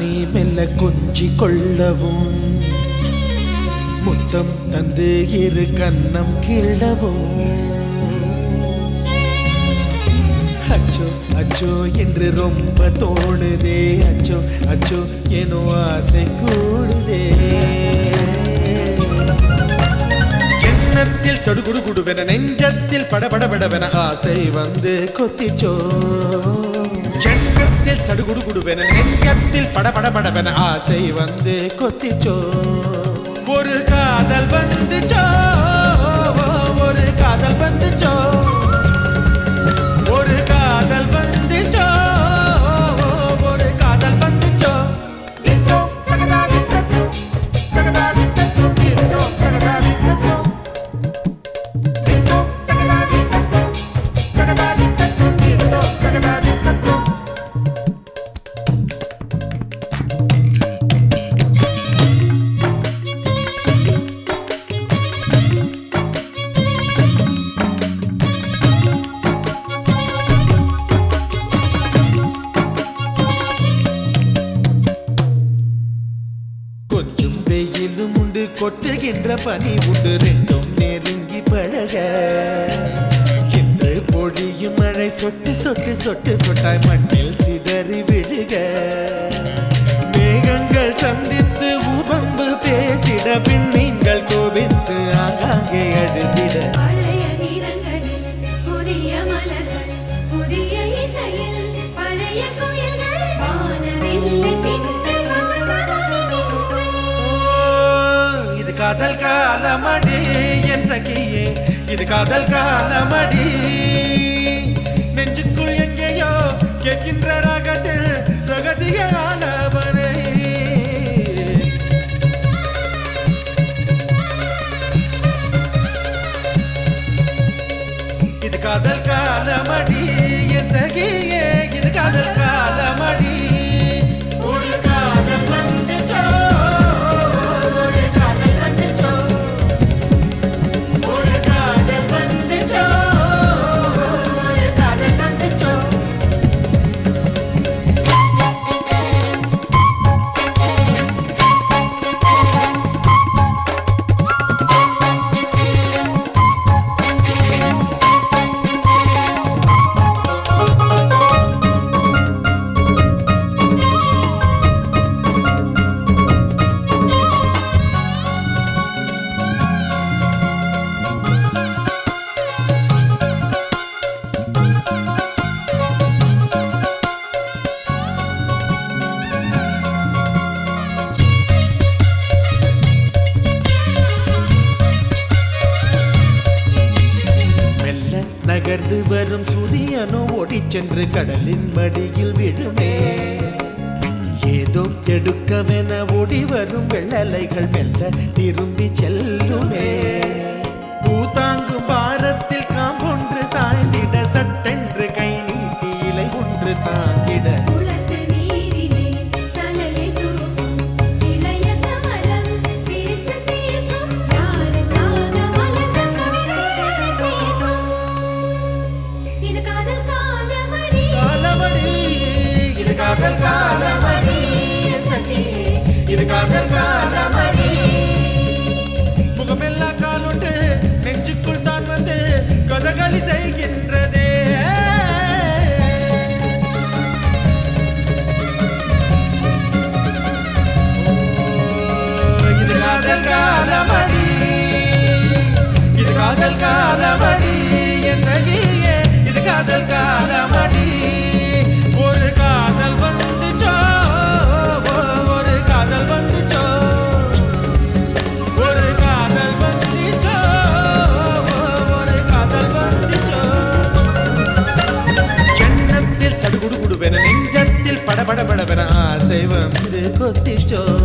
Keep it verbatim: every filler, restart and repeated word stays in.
நானே மெல்ல கொஞ்சி கொள்ளவும் முத்தம் தந்து இரு கண்ணம் கிள்ளவும் அச்சோ அச்சோ என்று ரொம்ப தோணுதே அச்சோ அச்சோ ஏனோ ஆசை கூடுதே எண்ணத்தில் சடுகுடு குடுவென நெஞ்சத்தில் படபடபடவென ஆசை வந்து கொத்திச்சோ எண்ணத்தில் சடுகுடு குடுவென நெஞ்சத்தில் படபடபடவென ஆசை வந்து கொத்திச்சோ ஒரு காதல் வந்துச்சோ ஒரு காதல் வந்துச்சோ ஒரு காதல் வந்துச்சோ ஒரு காதல் வந்துச்சோ கொஞ்சம் வெயிலும் உண்டு கொட்டுகின்ற பனி உண்டு ரெண்டும் நெருங்கி பழக என்று பொழியும் மழை சொட்டு சொட்டு சொட்டு சொட்டாய் மண்ணில் சிதறி விழுக மேகங்கள் சந்தித்து உபம்பு பேசிட விண்மீன்கள் கோபித்து ஆங்காங்கே அழுதிட காதல் காலமடி என் சகியே இது காதல் காலமடி நெஞ்சுக்குள் எங்கேயோ கேட்கின்ற ராகத்தில் ரகசிய ஆலவனை இது காதல் காலமடி என் சகியே இது காதல் காலமடி ஒரு காதல் வந்துச்சோ நகர்ந்து வரும் சூரியனோ ஓடிச் சென்று கடலின் மடியில் விழுமே ஏதோ எடுக்கவென ஓடி வரும் வெள்ளலைகள் மெல்ல திரும்பி செல்லுமே பூதாங்கும் பாரத்தில் காம்பொன்று சாய்ந்திட சட்டென்று கை நீட்டி இலை ஒன்று தாங்கிட காதல் காலமடி சகியே இது காதல் காலமடி முகமெல்லா காலுண்டு நெஞ்சுக்குள் தான் வந்து கதகளி செய்கின்றதே இது காதல் காலமடி இது காதல் காலமடி என் சகியே இது காதல் காலமடி ஒரு காதல் வந்துச்சோ ஒரு காதல் வந்துச்சோ ஒரு காதல் வந்துச்சோ ஒரு காதல் வந்துச்சோ எண்ணத்தில் சடுகுடு குடுவென நெஞ்சத்தில் படபடபடவென ஆசை வந்து கொத்திச்சோ